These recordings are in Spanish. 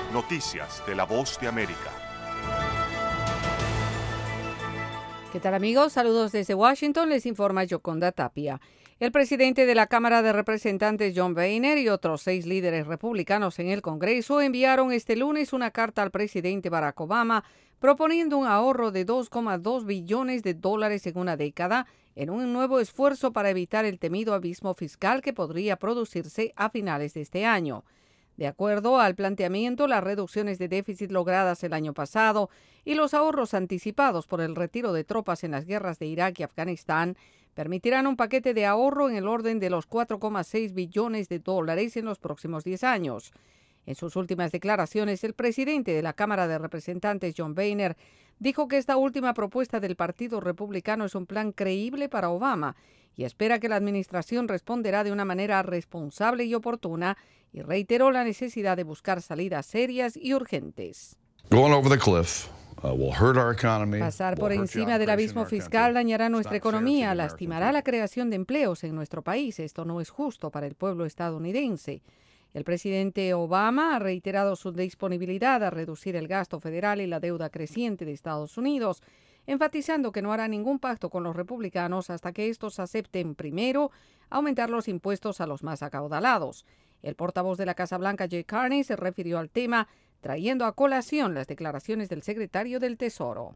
Noticias de La Voz de América. ¿Qué tal, amigos? Saludos desde Washington. Les informa Yoconda Tapia. El presidente de la Cámara de Representantes, John Boehner, y otros 6 líderes republicanos en el Congreso enviaron este lunes una carta al presidente Barack Obama proponiendo un ahorro de $2,2 billones en una década en un nuevo esfuerzo para evitar el temido abismo fiscal que podría producirse a finales de este año. De acuerdo al planteamiento, las reducciones de déficit logradas el año pasado y los ahorros anticipados por el retiro de tropas en las guerras de Irak y Afganistán permitirán un paquete de ahorro en el orden de los $4,6 billones en los próximos 10 años. En sus últimas declaraciones, el presidente de la Cámara de Representantes, John Boehner, dijo que esta última propuesta del Partido Republicano es un plan creíble para Obama y espera que la administración responderá de una manera responsable y oportuna, y reiteró la necesidad de buscar salidas serias y urgentes. Pasar por encima del abismo fiscal dañará nuestra economía, lastimará la creación de empleos en nuestro país. Esto no es justo para el pueblo estadounidense. El presidente Obama ha reiterado su disponibilidad a reducir el gasto federal y la deuda creciente de Estados Unidos, enfatizando que no hará ningún pacto con los republicanos hasta que estos acepten primero aumentar los impuestos a los más acaudalados. El portavoz de la Casa Blanca, Jay Carney, se refirió al tema, trayendo a colación las declaraciones del secretario del Tesoro.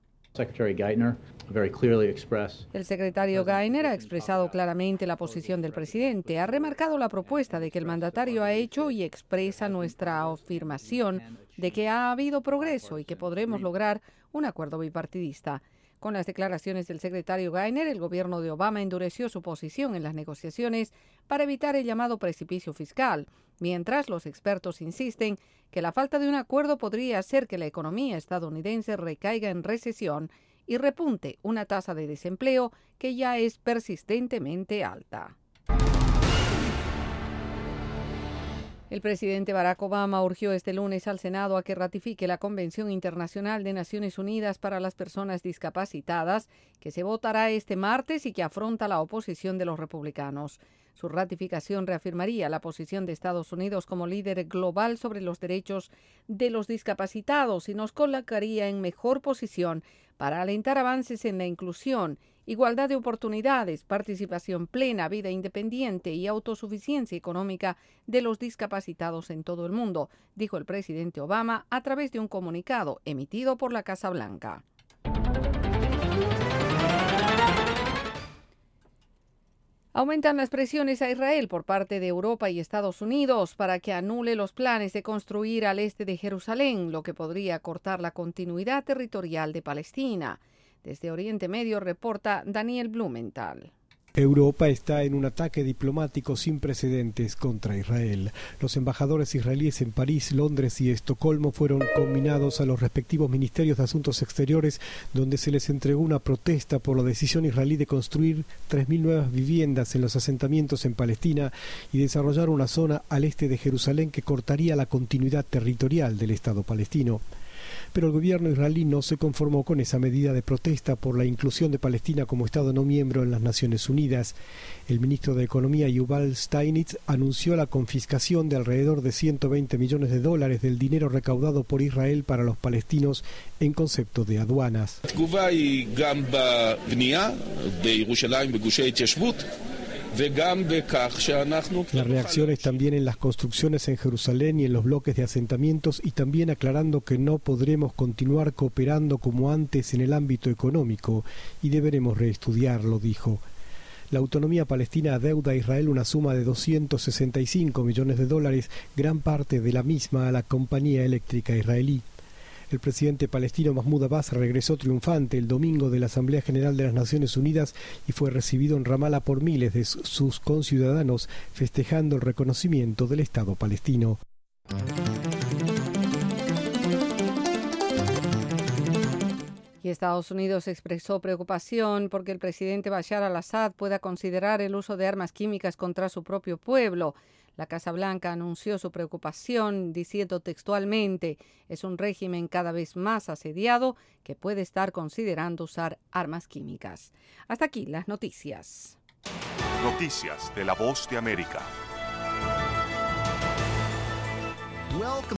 El secretario Geithner ha expresado claramente la posición del presidente. Ha remarcado la propuesta de que el mandatario ha hecho y expresa nuestra afirmación de que ha habido progreso y que podremos lograr un acuerdo bipartidista. Con las declaraciones del secretario Geithner, el gobierno de Obama endureció su posición en las negociaciones para evitar el llamado precipicio fiscal, mientras los expertos insisten que la falta de un acuerdo podría hacer que la economía estadounidense recaiga en recesión y repunte una tasa de desempleo que ya es persistentemente alta. El presidente Barack Obama urgió este lunes al Senado a que ratifique la Convención Internacional de Naciones Unidas para las Personas Discapacitadas, que se votará este martes y que afronta la oposición de los republicanos. Su ratificación reafirmaría la posición de Estados Unidos como líder global sobre los derechos de los discapacitados y nos colocaría en mejor posición para alentar avances en la inclusión, igualdad de oportunidades, participación plena, vida independiente y autosuficiencia económica de los discapacitados en todo el mundo, dijo el presidente Obama a través de un comunicado emitido por la Casa Blanca. Aumentan las presiones a Israel por parte de Europa y Estados Unidos para que anule los planes de construir al este de Jerusalén, lo que podría cortar la continuidad territorial de Palestina. Desde Oriente Medio reporta Daniel Blumenthal. Europa está en un ataque diplomático sin precedentes contra Israel. Los embajadores israelíes en París, Londres y Estocolmo fueron combinados a los respectivos ministerios de Asuntos Exteriores, donde se les entregó una protesta por la decisión israelí de construir 3.000 nuevas viviendas en los asentamientos en Palestina y desarrollar una zona al este de Jerusalén que cortaría la continuidad territorial del Estado palestino. Pero el gobierno israelí no se conformó con esa medida de protesta por la inclusión de Palestina como Estado no miembro en las Naciones Unidas. El ministro de Economía, Yuval Steinitz, anunció la confiscación de alrededor de $120 millones del dinero recaudado por Israel para los palestinos en concepto de aduanas. La reacción es también en las construcciones en Jerusalén y en los bloques de asentamientos, y también aclarando que no podremos continuar cooperando como antes en el ámbito económico y deberemos reestudiarlo, dijo. La autonomía palestina adeuda a Israel una suma de $265 millones, gran parte de la misma a la compañía eléctrica israelí. El presidente palestino Mahmoud Abbas regresó triunfante el domingo de la Asamblea General de las Naciones Unidas y fue recibido en Ramallah por miles de sus conciudadanos, festejando el reconocimiento del Estado palestino. Y Estados Unidos expresó preocupación porque el presidente Bashar al-Assad pueda considerar el uso de armas químicas contra su propio pueblo. La Casa Blanca anunció su preocupación diciendo textualmente: es un régimen cada vez más asediado que puede estar considerando usar armas químicas. Hasta aquí las noticias. Noticias de La Voz de América.